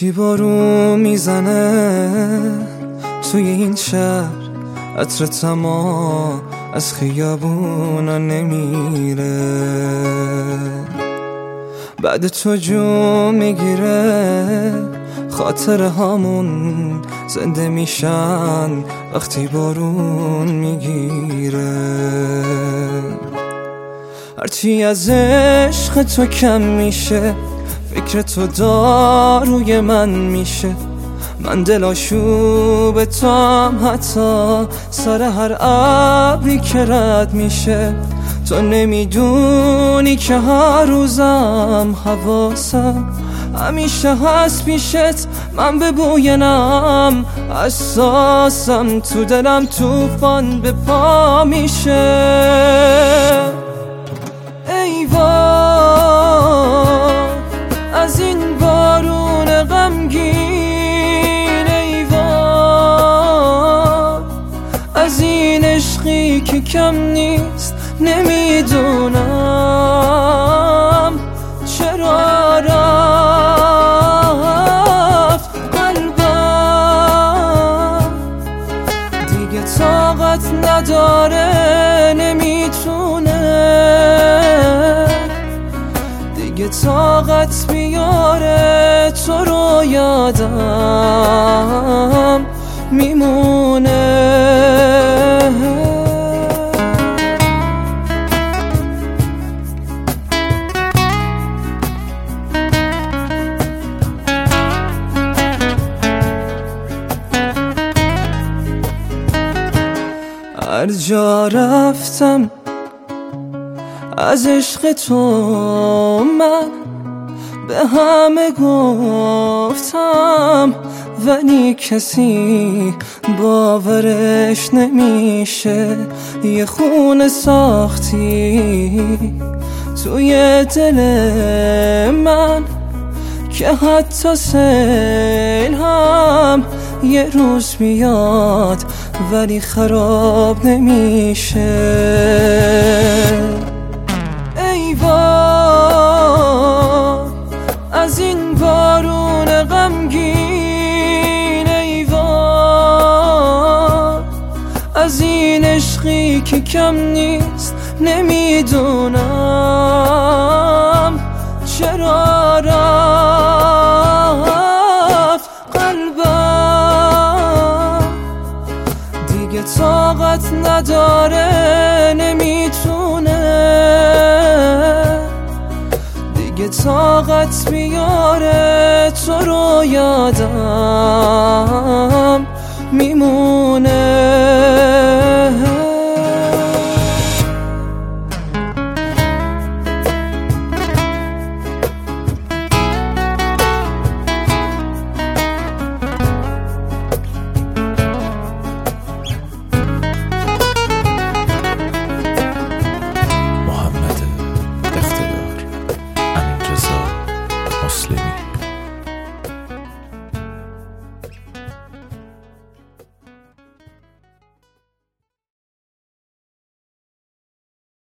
وقتی بارون میزنه توی این شهر، عطر تمام از خیابونا نمیره. بعد تو جون میگیره، خاطره هامون زنده میشن وقتی بارون میگیره. هرچی از عشق تو کم میشه، فکر تو داروی من میشه. من دلاشوب توام، حتی سر هر ابری که رد میشه. تو نمیدونی که هر روزم حواسم همیشه هست پیشت. من به بوی نم حساسم، تو دلم توفان به پا میشه. ای وای از این بارون غمگین، ای وای از این عشقی که کم نیست. نمیدونم چرا رفت قلبم، دیگه طاقت نداره، نمیتونه دیگه طاقت بیاره. تو رو یادم میمونه. هر جا رفتم از عشق تو من به همه گفتم، ولی کسی باورش نمیشه. یه خونه ساختی توی دل من که حتی سیل هم یه روز میاد ولی خراب نمیشه. ای وای از این بارون غمگین، ای وای از این عشقی که کم نیست. نمیدونم چرا رفت قلبم، دیگه طاقت نداره، نمیتونه دیگه طاقت بیاره. تو رو یادم